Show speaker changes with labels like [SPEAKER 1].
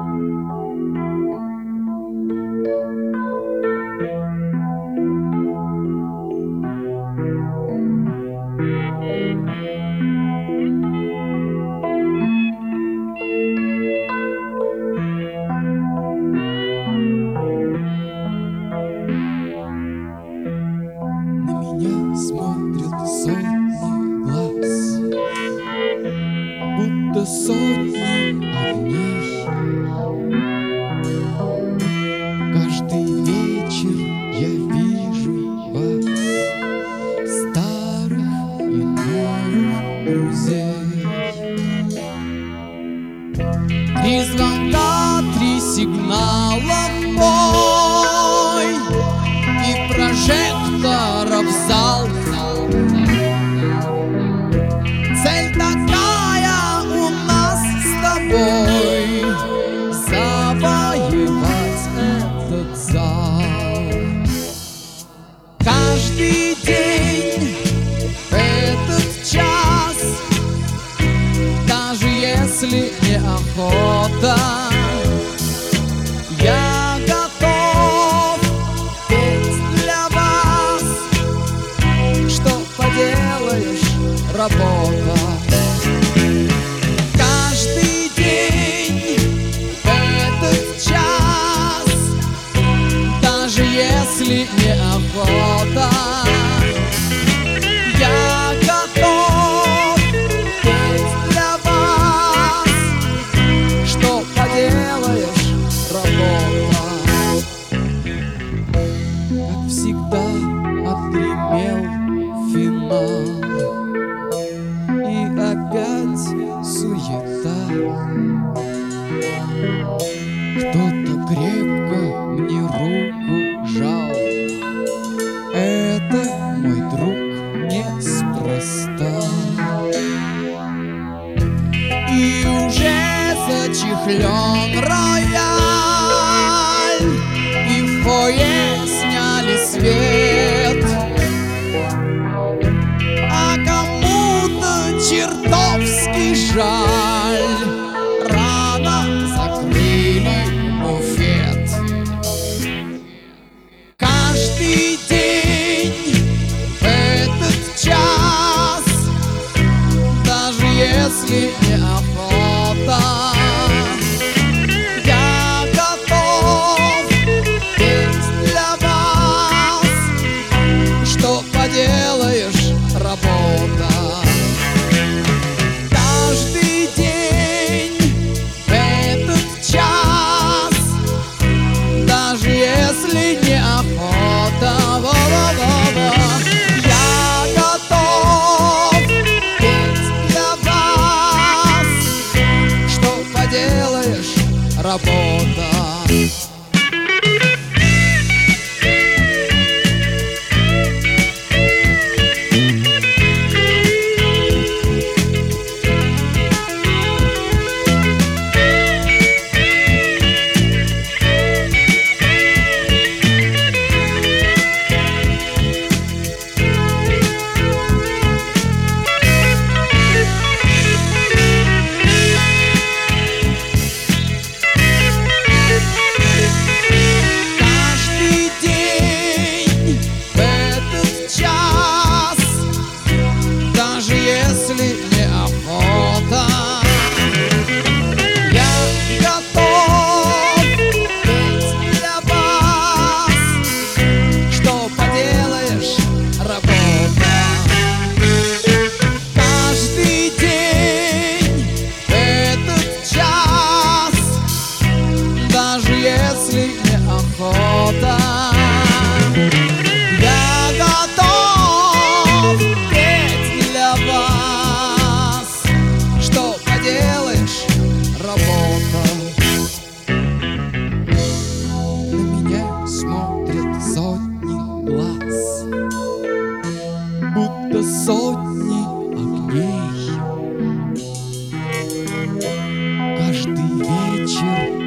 [SPEAKER 1] Смотрят сотни глаз, будто сотни огней. Каждый вечер я вижу вас, старых и новых друзей. 3 звонка, 3 сигнала мой и прожекторов зал. Цель такая у нас с тобой — завоевать этот зал. Каждый день в этот час, даже если не охота, я готов петь для вас. Что поделаешь, работа. Каждый день в этот час, даже если не охота, я готов петь для вас. Что поделаешь, работа. Как всегда отгремел финал, и опять суета. Кто-то крепко мне руку жал. Это, мой друг, неспроста. И уже зачехлен рояль, и в фойе сняли свет. А кому-то чертовски жаль, рано закрыли буфет. Каждый день в этот час, даже если не охота, я готов петь для вас. Что поделаешь, работа. Каждый день в этот час, даже если не охота, я готов петь для вас. Что поделаешь, работа. Я готов петь для вас. Что поделаешь, работа. На меня смотрят сотни глаз, будто сотни огней. Каждый вечер